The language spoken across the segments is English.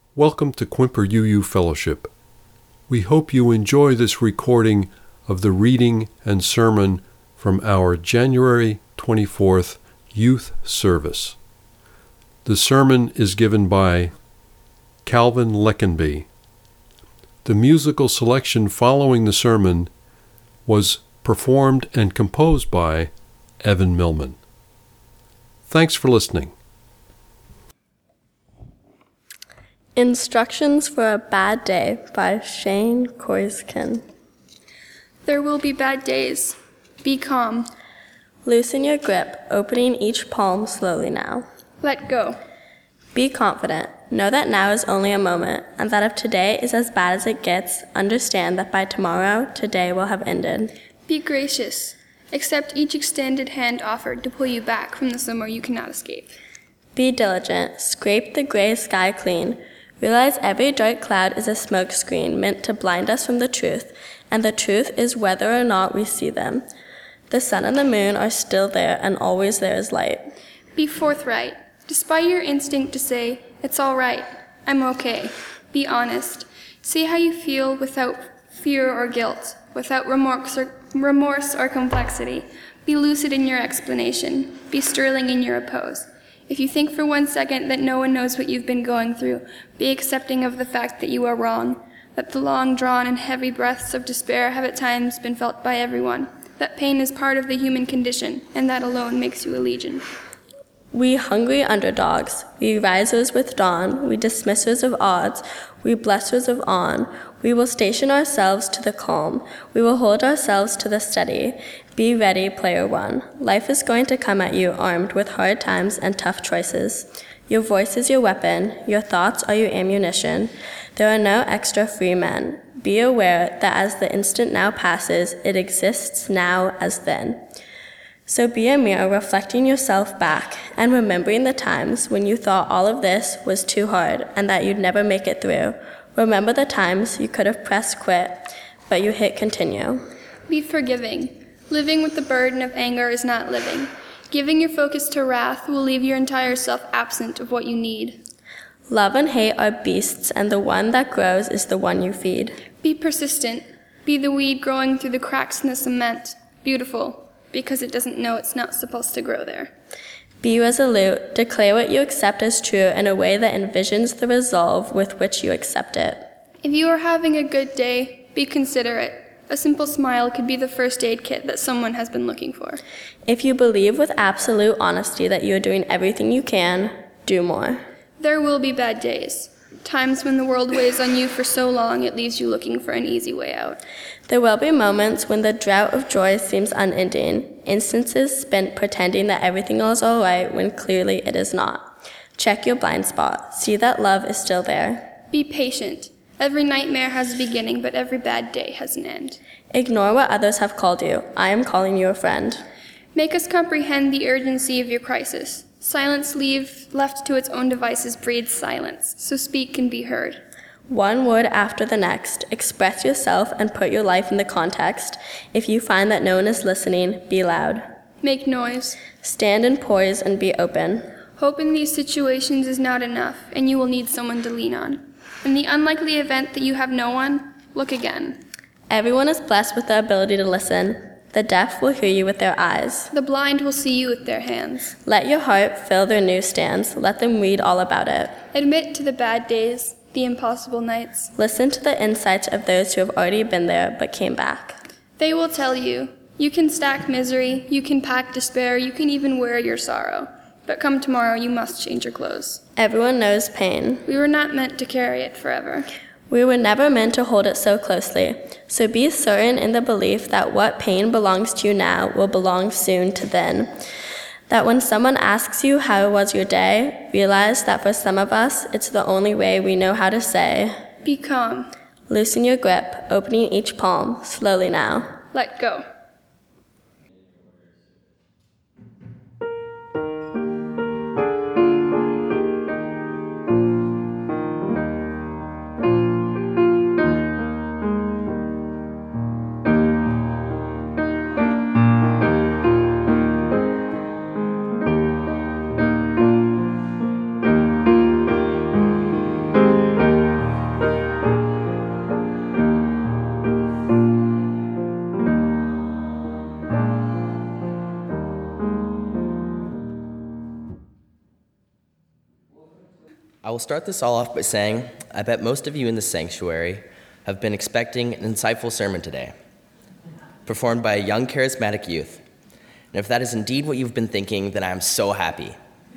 Welcome to Quimper UU Fellowship. We hope you enjoy this recording of the reading and sermon from our January 24th Youth Service. The sermon is given by Calvin Leckenby. The musical selection following the sermon was performed and composed by Evan Millman. Thanks for listening. Instructions for a Bad Day by Shane Koiskin. There will be bad days. Be calm. Loosen your grip, opening each palm slowly now. Let go. Be confident. Know that now is only a moment, and that if today is as bad as it gets, understand that by tomorrow, today will have ended. Be gracious. Accept each extended hand offered to pull you back from the somewhere you cannot escape. Be diligent. Scrape the gray sky clean. Realize every dark cloud is a smoke screen meant to blind us from the truth, and the truth is whether or not we see them. The sun and the moon are still there, and always there is light. Be forthright. Despite your instinct to say, "It's all right, I'm okay." Be honest. Say how you feel without fear or guilt, without remorse or complexity. Be lucid in your explanation. Be sterling in your oppose. If you think for 1 second that no one knows what you've been going through, be accepting of the fact that you are wrong, that the long-drawn and heavy breaths of despair have at times been felt by everyone, that pain is part of the human condition, and that alone makes you a legion. We hungry underdogs, we risers with dawn, we dismissers of odds, we blessers of on, we will station ourselves to the calm, we will hold ourselves to the steady. Be ready, player one. Life is going to come at you armed with hard times and tough choices. Your voice is your weapon, your thoughts are your ammunition. There are no extra free men. Be aware that as the instant now passes, it exists now as then. So be a mirror reflecting yourself back and remembering the times when you thought all of this was too hard and that you'd never make it through. Remember the times you could have pressed quit, but you hit continue. Be forgiving. Living with the burden of anger is not living. Giving your focus to wrath will leave your entire self absent of what you need. Love and hate are beasts, and the one that grows is the one you feed. Be persistent. Be the weed growing through the cracks in the cement. Beautiful, because it doesn't know it's not supposed to grow there. Be resolute. Declare what you accept as true in a way that envisions the resolve with which you accept it. If you are having a good day, be considerate. A simple smile could be the first aid kit that someone has been looking for. If you believe with absolute honesty that you are doing everything you can, do more. There will be bad days. Times when the world weighs on you for so long it leaves you looking for an easy way out. There will be moments when the drought of joy seems unending, instances spent pretending that everything is all right when clearly it is not. Check your blind spot. See that love is still there. Be patient. Every nightmare has a beginning, but every bad day has an end. Ignore what others have called you. I am calling you a friend. Make us comprehend the urgency of your crisis. Silence left to its own devices breeds silence, so speak and be heard. One word after the next. Express yourself and put your life in the context. If you find that no one is listening, be loud. Make noise. Stand and poise and be open. Hope in these situations is not enough, and you will need someone to lean on. In the unlikely event that you have no one, look again. Everyone is blessed with the ability to listen. The deaf will hear you with their eyes. The blind will see you with their hands. Let your heart fill their newsstands. Let them read all about it. Admit to the bad days, the impossible nights. Listen to the insights of those who have already been there but came back. They will tell you, you can stack misery, you can pack despair, you can even wear your sorrow. But come tomorrow, you must change your clothes. Everyone knows pain. We were not meant to carry it forever. We were never meant to hold it so closely. So be certain in the belief that what pain belongs to you now will belong soon to then. That when someone asks you how was your day, realize that for some of us, it's the only way we know how to say, be calm. Loosen your grip, opening each palm, slowly now. Let go. I will start this all off by saying I bet most of you in the sanctuary have been expecting an insightful sermon today, performed by a young charismatic youth. And if that is indeed what you've been thinking, then I am so happy.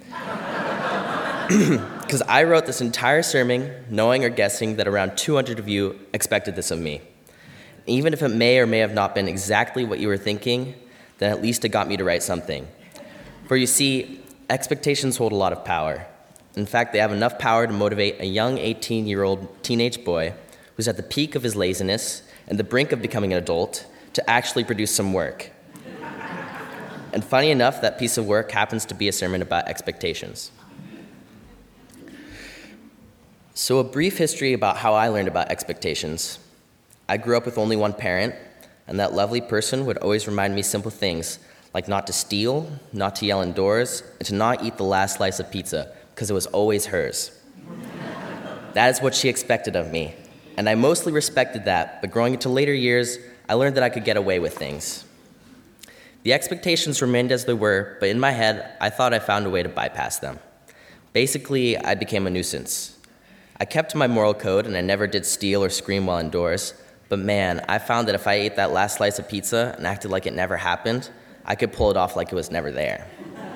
Because I wrote this entire sermon knowing or guessing that around 200 of you expected this of me. Even if it may or may have not been exactly what you were thinking, then at least it got me to write something. For you see, expectations hold a lot of power. In fact, they have enough power to motivate a young 18-year-old teenage boy who's at the peak of his laziness and the brink of becoming an adult to actually produce some work. And funny enough, that piece of work happens to be a sermon about expectations. So a brief history about how I learned about expectations. I grew up with only one parent, and that lovely person would always remind me simple things, like not to steal, not to yell indoors, and to not eat the last slice of pizza, because it was always hers. That is what she expected of me, and I mostly respected that, but growing into later years, I learned that I could get away with things. The expectations remained as they were, but in my head, I thought I found a way to bypass them. Basically, I became a nuisance. I kept to my moral code, and I never did steal or scream while indoors, but man, I found that if I ate that last slice of pizza and acted like it never happened, I could pull it off like it was never there.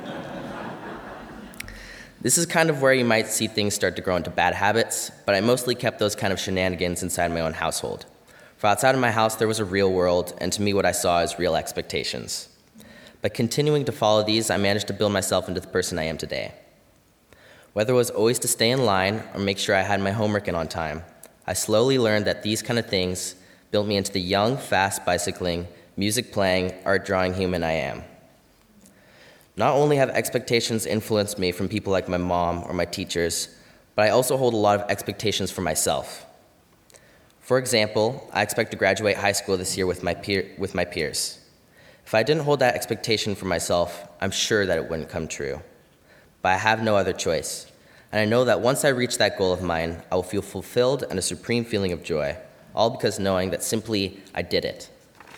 This is kind of where you might see things start to grow into bad habits, but I mostly kept those kind of shenanigans inside my own household. For outside of my house, there was a real world, and to me what I saw is real expectations. By continuing to follow these, I managed to build myself into the person I am today. Whether it was always to stay in line or make sure I had my homework in on time, I slowly learned that these kind of things built me into the young, fast bicycling, music playing, art drawing human I am. Not only have expectations influenced me from people like my mom or my teachers, but I also hold a lot of expectations for myself. For example, I expect to graduate high school this year with my peers. If I didn't hold that expectation for myself, I'm sure that it wouldn't come true. But I have no other choice. And I know that once I reach that goal of mine, I will feel fulfilled and a supreme feeling of joy, all because knowing that simply I did it.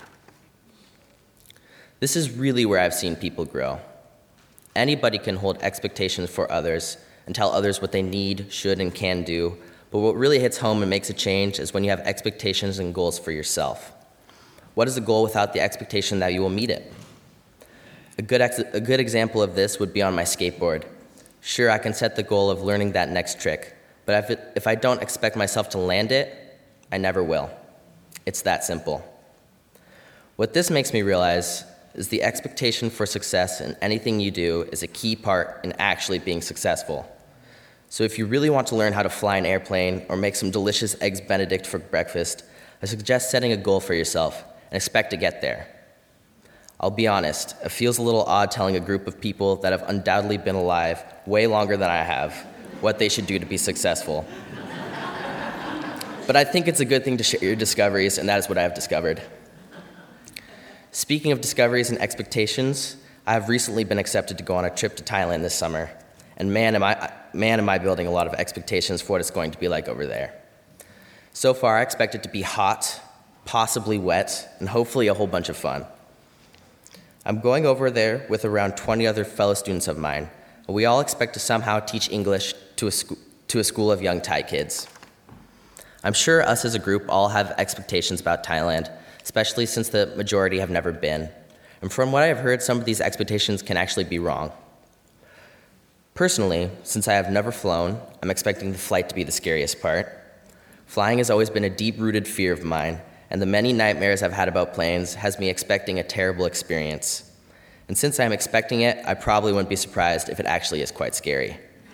This is really where I've seen people grow. Anybody can hold expectations for others and tell others what they need, should, and can do, but what really hits home and makes a change is when you have expectations and goals for yourself. What is a goal without the expectation that you will meet it? A good example of this would be on my skateboard. Sure, I can set the goal of learning that next trick, but if I don't expect myself to land it, I never will. It's that simple. What this makes me realize is the expectation for success in anything you do is a key part in actually being successful. So if you really want to learn how to fly an airplane or make some delicious eggs Benedict for breakfast, I suggest setting a goal for yourself and expect to get there. I'll be honest, it feels a little odd telling a group of people that have undoubtedly been alive way longer than I have what they should do to be successful. But I think it's a good thing to share your discoveries, and that is what I have discovered. Speaking of discoveries and expectations, I have recently been accepted to go on a trip to Thailand this summer, and man, am I building a lot of expectations for what it's going to be like over there. So far, I expect it to be hot, possibly wet, and hopefully a whole bunch of fun. I'm going over there with around 20 other fellow students of mine, and we all expect to somehow teach English to a school of young Thai kids. I'm sure us as a group all have expectations about Thailand, especially since the majority have never been. And from what I have heard, some of these expectations can actually be wrong. Personally, since I have never flown, I'm expecting the flight to be the scariest part. Flying has always been a deep-rooted fear of mine, and the many nightmares I've had about planes has me expecting a terrible experience. And since I'm expecting it, I probably wouldn't be surprised if it actually is quite scary.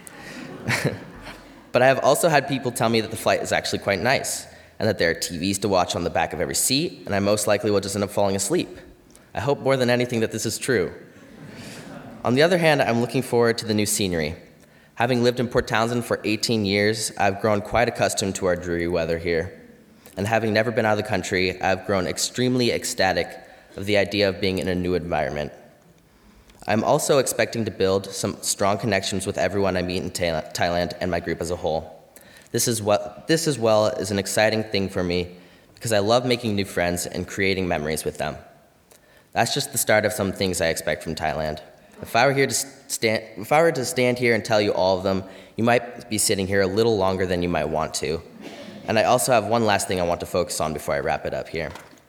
But I have also had people tell me that the flight is actually quite nice, and that there are TVs to watch on the back of every seat, and I most likely will just end up falling asleep. I hope more than anything that this is true. On the other hand, I'm looking forward to the new scenery. Having lived in Port Townsend for 18 years, I've grown quite accustomed to our dreary weather here. And having never been out of the country, I've grown extremely ecstatic of the idea of being in a new environment. I'm also expecting to build some strong connections with everyone I meet in Thailand and my group as a whole. This as well is an exciting thing for me because I love making new friends and creating memories with them. That's just the start of some things I expect from Thailand. If I were here to to stand here and tell you all of them, you might be sitting here a little longer than you might want to. And I also have one last thing I want to focus on before I wrap it up here.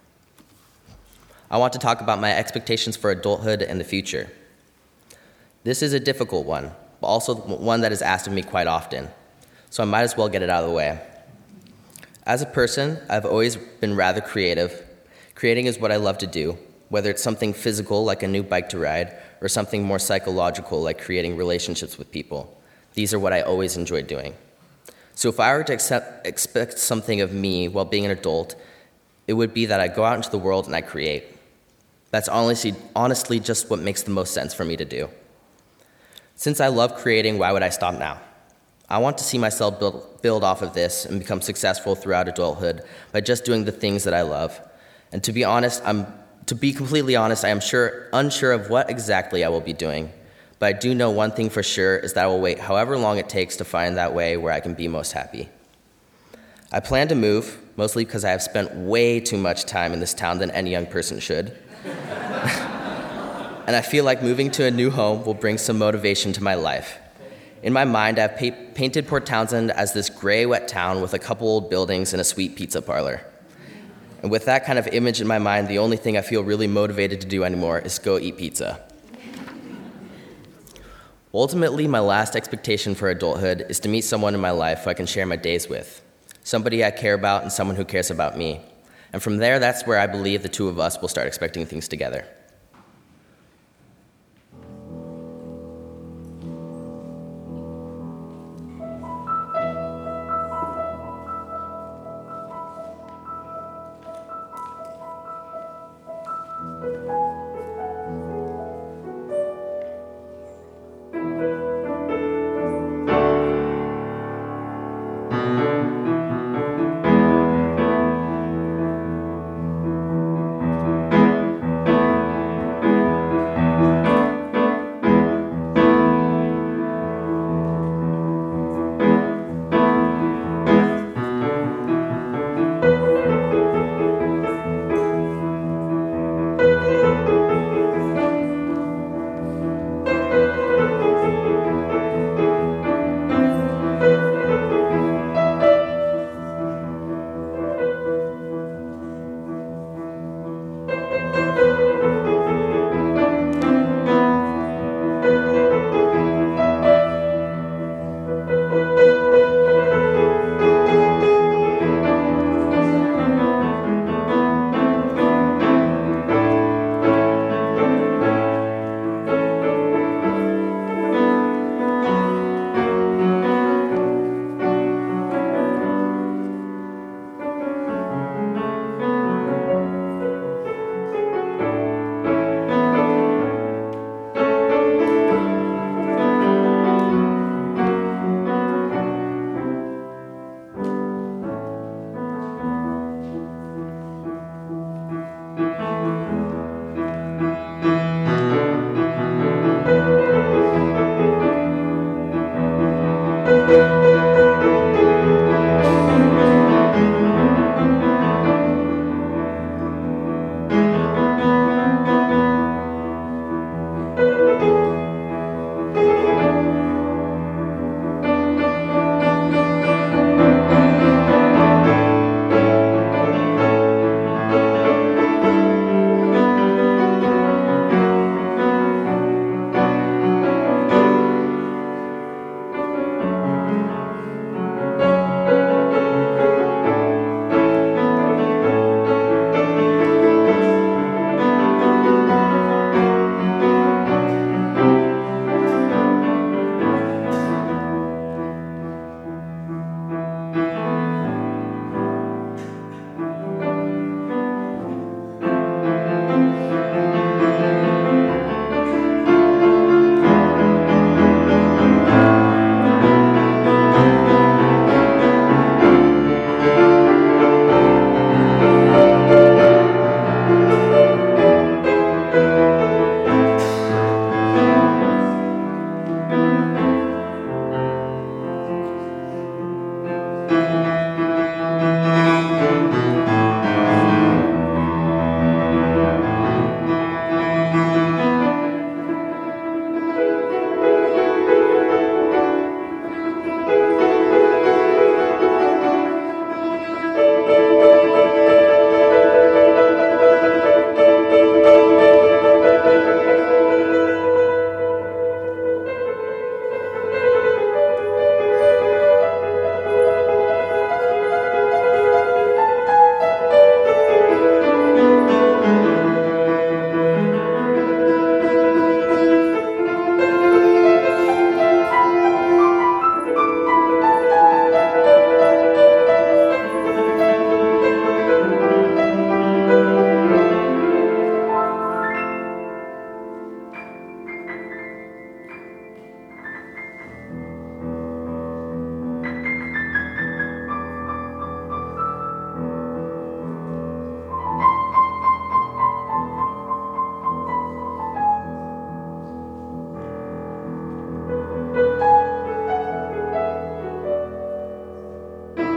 I want to talk about my expectations for adulthood and the future. This is a difficult one, but also one that is asked of me quite often, so I might as well get it out of the way. As a person, I've always been rather creative. Creating is what I love to do, whether it's something physical like a new bike to ride, or something more psychological like creating relationships with people. These are what I always enjoyed doing. So if I were to expect something of me while being an adult, it would be that I go out into the world and I create. That's honestly just what makes the most sense for me to do. Since I love creating, why would I stop now? I want to see myself build off of this and become successful throughout adulthood by just doing the things that I love. And to be completely honest, I am unsure of what exactly I will be doing. But I do know one thing for sure is that I will wait however long it takes to find that way where I can be most happy. I plan to move, mostly because I have spent way too much time in this town than any young person should. And I feel like moving to a new home will bring some motivation to my life. In my mind, I've painted Port Townsend as this gray, wet town with a couple old buildings and a sweet pizza parlor. And with that kind of image in my mind, the only thing I feel really motivated to do anymore is go eat pizza. Ultimately, my last expectation for adulthood is to meet someone in my life who I can share my days with, somebody I care about and someone who cares about me. And from there, that's where I believe the two of us will start expecting things together.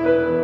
you.